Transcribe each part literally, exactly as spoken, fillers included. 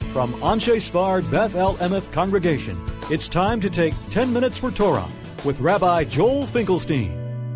From Anshe Sfard Beth El Emeth Congregation, it's time to take ten minutes for Torah with Rabbi Joel Finkelstein.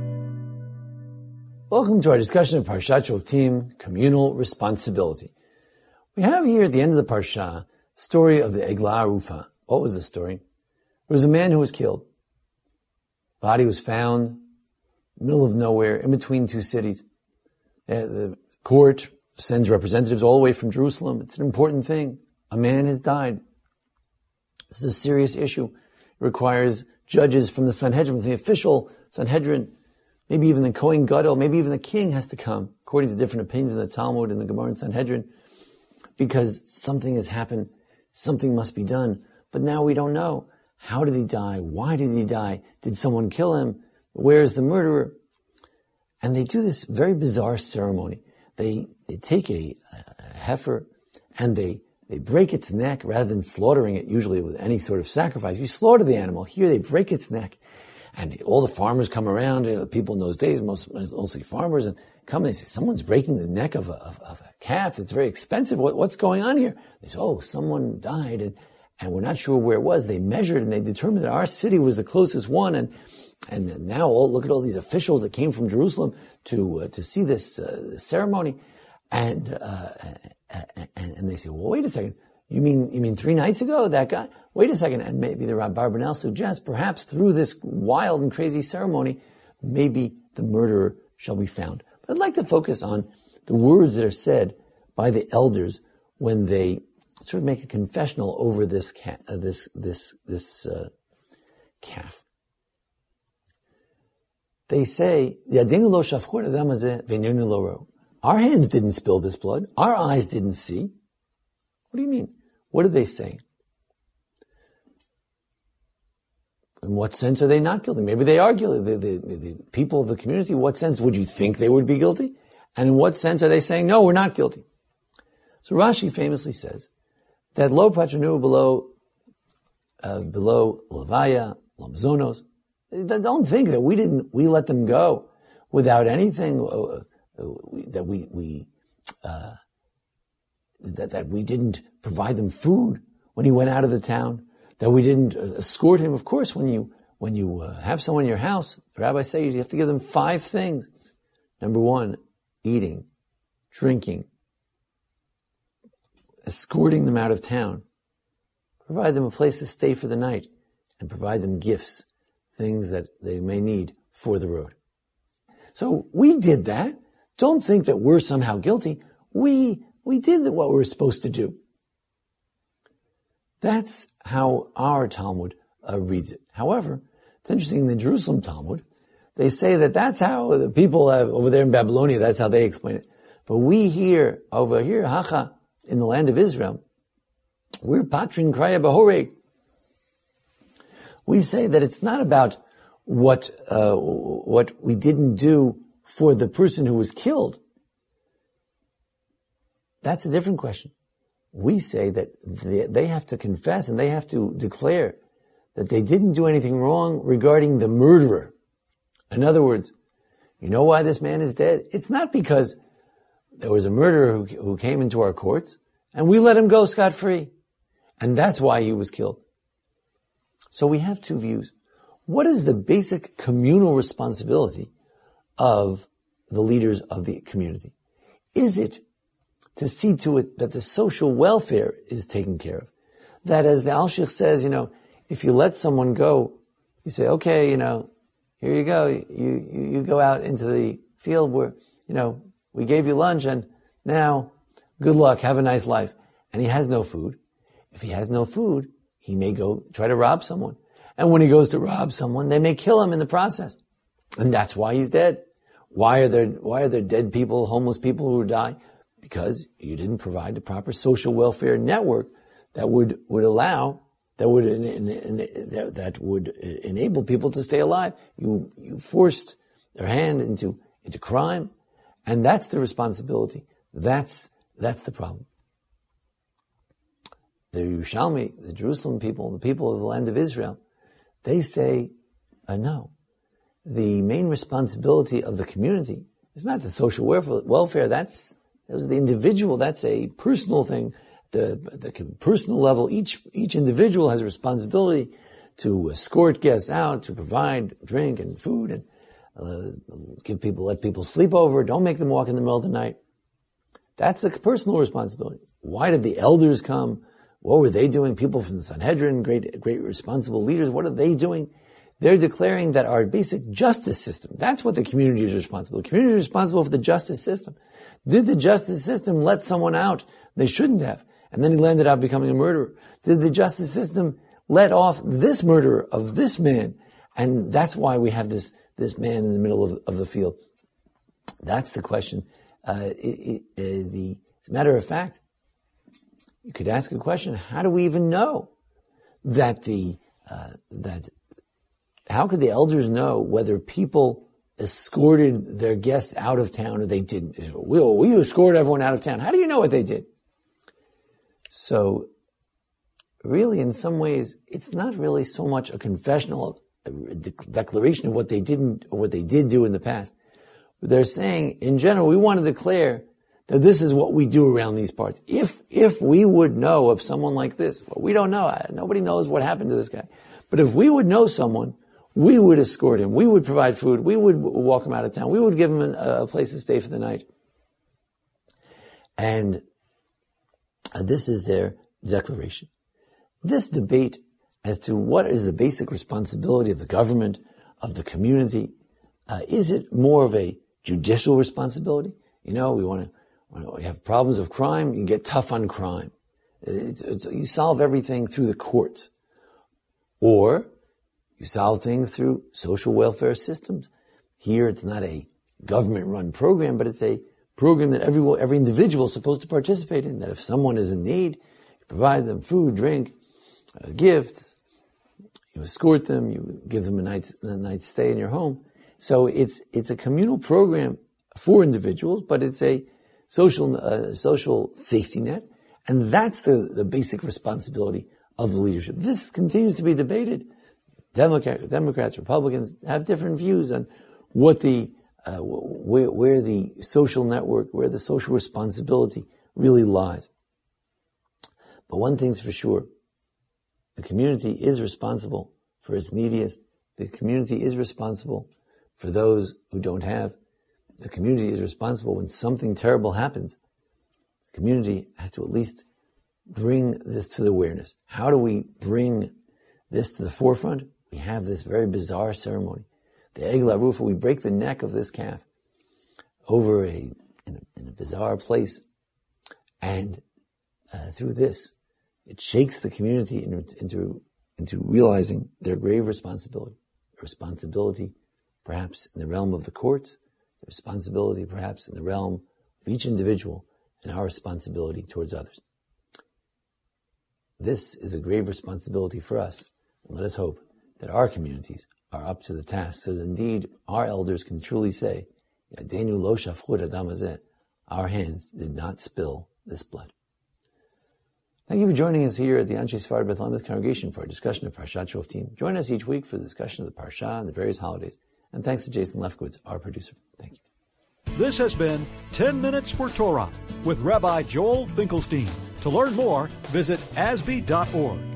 Welcome to our discussion of Parshat Shoftim, communal responsibility. We have here at the end of the Parsha, story of the Eglah Arufa. What was the story? There was a man who was killed. His body was found in the middle of nowhere, in between two cities. The court sends representatives all the way from Jerusalem. It's an important thing. A man has died. This is a serious issue. It requires judges from the Sanhedrin, from the official Sanhedrin, maybe even the Kohen Gadol, maybe even the king has to come, according to different opinions in the Talmud and the Gemara and Sanhedrin, because something has happened, something must be done. But now we don't know. How did he die? Why did he die? Did someone kill him? Where is the murderer? And they do this very bizarre ceremony. They, they take a, a heifer and they They break its neck rather than slaughtering it, usually with any sort of sacrifice. You slaughter the animal. Here they break its neck. And all the farmers come around, you know, people in those days, most, mostly farmers, and come and they say, someone's breaking the neck of a, of, of a calf. It's very expensive. What, what's going on here? They say, oh, someone died and, and we're not sure where it was. They measured and they determined that our city was the closest one. And, and now all, look at all these officials that came from Jerusalem to, uh, to see this, uh, ceremony. And, uh, and, and they say, well, wait a second. You mean, you mean three nights ago, that guy? Wait a second. And maybe the Rabbi Barbanel suggests, perhaps through this wild and crazy ceremony, maybe the murderer shall be found. But I'd like to focus on the words that are said by the elders when they sort of make a confessional over this cat, uh, this, this, this, uh, calf. They say, Yadenu lo shafchor adam hazeh v'einenu lo ro. Our hands didn't spill this blood. Our eyes didn't see. What do you mean? What are they saying? In what sense are they not guilty? Maybe they are guilty. The, the, the, the people of the community, in what sense would you think they would be guilty? And in what sense are they saying, no, we're not guilty? So Rashi famously says that lo patronu below, uh, below levaya, lamzonos. Don't think that we didn't, we let them go without anything, uh, that we, we, uh, that, that we didn't provide them food when he went out of the town, that we didn't escort him. Of course, when you, when you uh, have someone in your house, the rabbis say you have to give them five things. Number one, eating, drinking, escorting them out of town, provide them a place to stay for the night, and provide them gifts, things that they may need for the road. So we did that. Don't think that we're somehow guilty. We, we did what we were supposed to do. That's how our Talmud uh, reads it. However, it's interesting in the Jerusalem Talmud, they say that that's how the people have, over there in Babylonia, that's how they explain it. But we here, over here, Hacha, in the land of Israel, we're patrin kraya behoreg. We say that it's not about what, uh, what we didn't do for the person who was killed. That's a different question. We say that they have to confess and they have to declare that they didn't do anything wrong regarding the murderer. In other words, you know why this man is dead? It's not because there was a murderer who, who came into our courts and we let him go scot-free. And that's why he was killed. So we have two views. What is the basic communal responsibility of the leaders of the community? Is it to see to it that the social welfare is taken care of? That, as the Alshich says, you know, if you let someone go, you say, okay, you know, here you go. You, you, you go out into the field where, you know, we gave you lunch and now good luck, have a nice life. And he has no food. If he has no food, he may go try to rob someone. And when he goes to rob someone, they may kill him in the process. And that's why he's dead. Why are there, why are there dead people, homeless people who die? Because you didn't provide the proper social welfare network that would, would allow, that would, that would enable people to stay alive. You, you forced their hand into, into crime. And that's the responsibility. That's, that's the problem. The Yerushalmi, the Jerusalem people, the people of the land of Israel, they say, uh, no. The main responsibility of the community is not the social welfare. That's, that was the individual. That's a personal thing. the, the personal level, each, each individual has a responsibility to escort guests out, to provide drink and food and uh, give people, let people sleep over. Don't make them walk in the middle of the night. That's the personal responsibility. Why did the elders come? What were they doing? People from the Sanhedrin, great, great responsible leaders. What are they doing? They're declaring that our basic justice system, that's what the community is responsible. The community is responsible for the justice system. Did the justice system let someone out they shouldn't have? And then he landed up becoming a murderer. Did the justice system let off this murderer of this man? And that's why we have this, this man in the middle of, of the field. That's the question. Uh, it, it, uh, the, as a matter of fact, you could ask a question: how do we even know that the uh, that how could the elders know whether people escorted their guests out of town or they didn't? We, we escorted everyone out of town. How do you know what they did? So, really, in some ways, it's not really so much a confessional a de- declaration of what they didn't or what they did do in the past. But they're saying, in general, we want to declare that this is what we do around these parts. If, if we would know of someone like this, well, we don't know. Nobody knows what happened to this guy. But if we would know someone, we would escort him. We would provide food. We would walk him out of town. We would give him a, a place to stay for the night. And uh, this is their declaration. This debate as to what is the basic responsibility of the government, of the community, uh, is it more of a judicial responsibility? You know, we want to When you have problems of crime, you get tough on crime. It's, it's, you solve everything through the courts. Or you solve things through social welfare systems. Here, it's not a government-run program, but it's a program that every, every individual is supposed to participate in, that if someone is in need, you provide them food, drink, uh, gifts, you escort them, you give them a night's, a night's stay in your home. So it's, it's a communal program for individuals, but it's a social, uh, social safety net. And that's the, the basic responsibility of the leadership. This continues to be debated. Democrat, Democrats, Republicans have different views on what the, uh, where, where the social network, where the social responsibility really lies. But one thing's for sure. The community is responsible for its neediest. The community is responsible for those who don't have. The community is responsible when something terrible happens. The community has to at least bring this to the awareness. How do we bring this to the forefront? We have this very bizarre ceremony. The Eglah Rufa, we break the neck of this calf over a in a, in a bizarre place. And uh, through this, it shakes the community into, into, into realizing their grave responsibility. Responsibility, perhaps in the realm of the courts, the responsibility perhaps in the realm of each individual, and our responsibility towards others. This is a grave responsibility for us, and let us hope that our communities are up to the task, so that indeed our elders can truly say, Yadenu lo shafchu et hadam hazeh, our hands did not spill this blood. Thank you for joining us here at the Anshe Sephardi Beth Elameth Congregation for a discussion of Parshat Shoftim. Join us each week for the discussion of the Parsha and the various holidays. And thanks to Jason Lefkowitz, our producer. Thank you. This has been ten minutes for Torah with Rabbi Joel Finkelstein. To learn more, visit A S B E dot org.